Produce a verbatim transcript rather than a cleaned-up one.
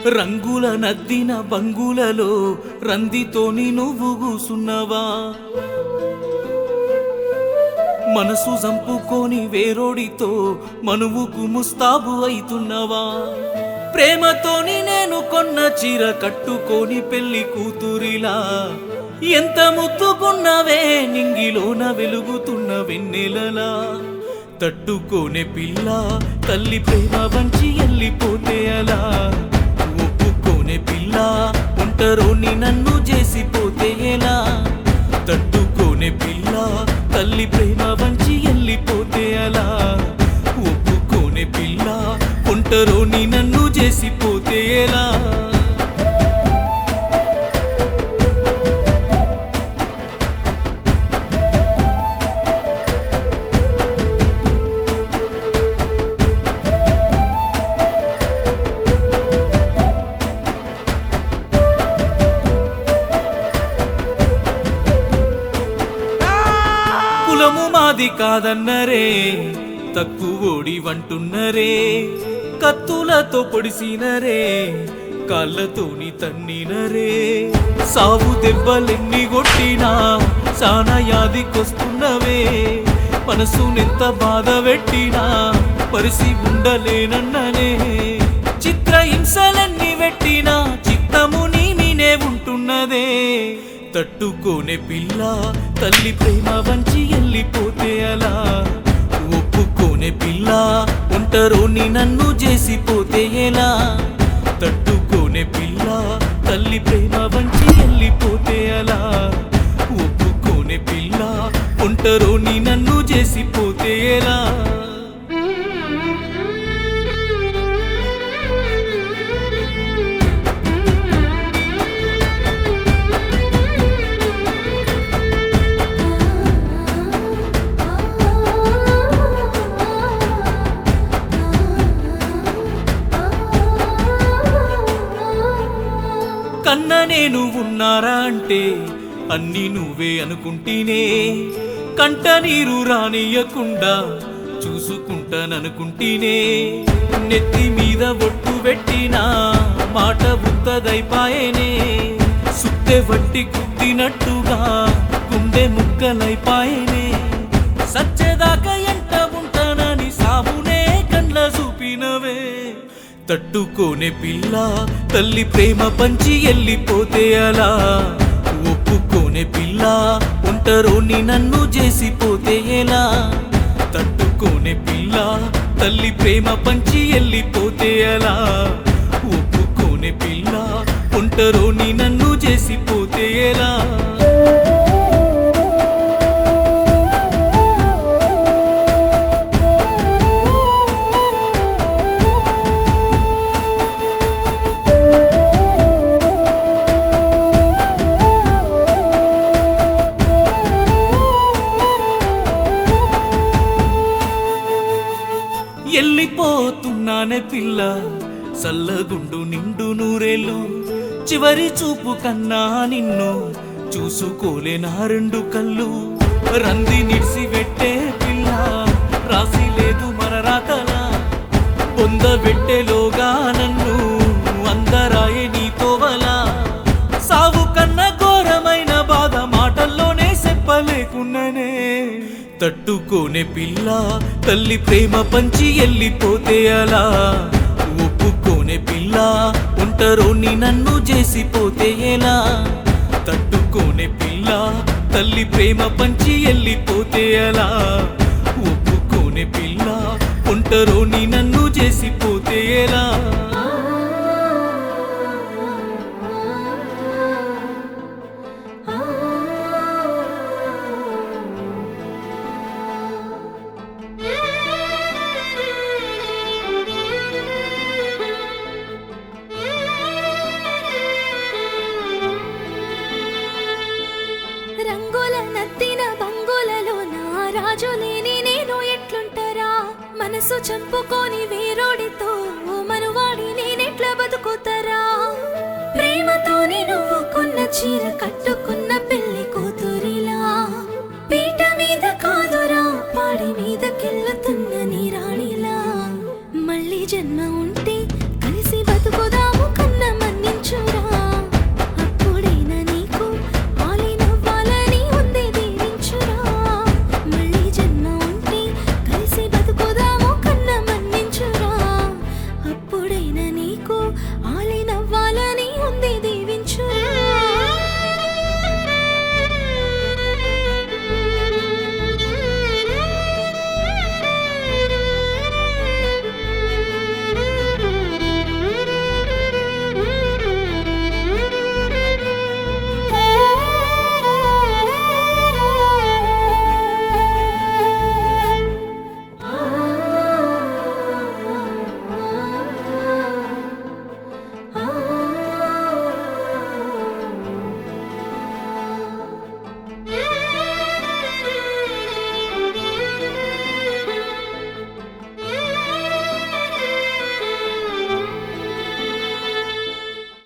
రంగుల నద్దిన బంగులలో రందితోని నువ్వు కూసున్నవా మనసు చంపుకొని వేరోడితో మనువుకు ముస్తాబు అయితున్నవా ప్రేమతోని నేను కొన్న చీర కట్టుకొని పెళ్లి కూతురిలా ఎంత ముద్దుకున్నవే నింగిలోన వెలుగుతున్న వెన్నెలలా తట్టుకోనే పిల్ల తల్లి ప్రేమ వంచి వెళ్ళిపోతే అలా ఒప్పుకోనే పిల్ల ఒంటరోని నన్ను చేసిపోతే ఎలా తట్టుకోనే పిల్ల తల్లి ప్రేమ వంచి వెళ్ళిపోతే అలా ఒప్పుకోనే పిల్ల ఒంటరోని నన్ను చేసిపోతే ఎలా కులము మాది కాదన్నరే తక్కువోడి వంటున్నరే కత్తులతో పొడిసినరే కాళ్ళతోని తన్నినరే సావు దెబ్బలెన్ని కొట్టినా సానా యాదికొస్తున్నవే మనసునెంత బాధ పెట్టినా పరిసి ఉండలేనన్ననే చిత్ర హింసలన్నీ పెట్టినా చిత్తము నీ మీనే ఉంటున్నదే తట్టుకోనే పిల్ల తల్లి ప్రేమ వంచి వెళ్ళిపోతే అలా ఒప్పుకోనే పిల్ల ఒంటరోని నన్ను చేసిపోతే ఎలా తట్టుకోనే పిల్ల తల్లి ప్రేమ వంచి వెళ్ళిపోతే అలా ఒప్పుకోనే పిల్ల ఒంటరోని నన్ను చేసిపోతే ఎలా కన్న నేను ఉన్నారా అంటే అన్ని నువ్వే అనుకుంటేనే కంట నీరు రానియకుండా చూసుకుంటాననుకుంటేనే నెత్తి మీద ఒట్టు పెట్టినా మాట ఉత్తదైపాయనే సుత్తె వట్టి కుట్టినట్టుగా గుండె ముక్కలైపాయనే సచ్చేదాకా ఎంట ఉంటానని సావునే కండ్ల చూపినవే తట్టుకోనే పిల్ల తల్లి ప్రేమ పంచి వెళ్ళిపోతే అలా ఒప్పుకోనే పిల్ల ఒంటరోని నన్ను చేసిపోతే ఎలా తట్టుకోనే పిల్ల తల్లి ప్రేమ పంచి వెళ్ళిపోతే అలా ఒప్పుకోనే పిల్ల ఒంటరోని నన్ను చేసిపోతే ఎలా వెళ్ళిపోతున్నానే పిల్ల సల్లగుండు నిండు నూరేళ్ళు చివరి చూపు కన్నా నిన్ను చూసుకోలే నా రెండు కళ్ళు రంది నిడిసి పెట్టే పిల్ల రాసి లేదు మన రాతలా పొందబెట్టేలోగా నన్ను అందరాయే నీతోవలా సావు కన్నా ఘోరమైన బాధ మాటల్లోనే చెప్పలేకున్ననే తట్టుకోనే పిల్ల తల్లి ప్రేమ పంచి వెళ్ళిపోతే అలా ఒప్పుకోనే పిల్ల ఒంటరోని నన్ను చేసిపోతే ఎలా తట్టుకోనే పిల్ల తల్లి ప్రేమ పంచి వెళ్ళిపోతే అలా ఒప్పుకోనే పిల్ల ఒంటరోని నన్ను చేసిపోతే ఎలా రంగుల నత్తిన బంగులలో నా రాజులేని నేను ఎట్లుంటరా మనసు చంపుకొని వేరోడితో మనువాడి నేనెట్లా బతుకుతారా ప్రేమతోని నువ్వు కొన్న చీర కట్టుకున్న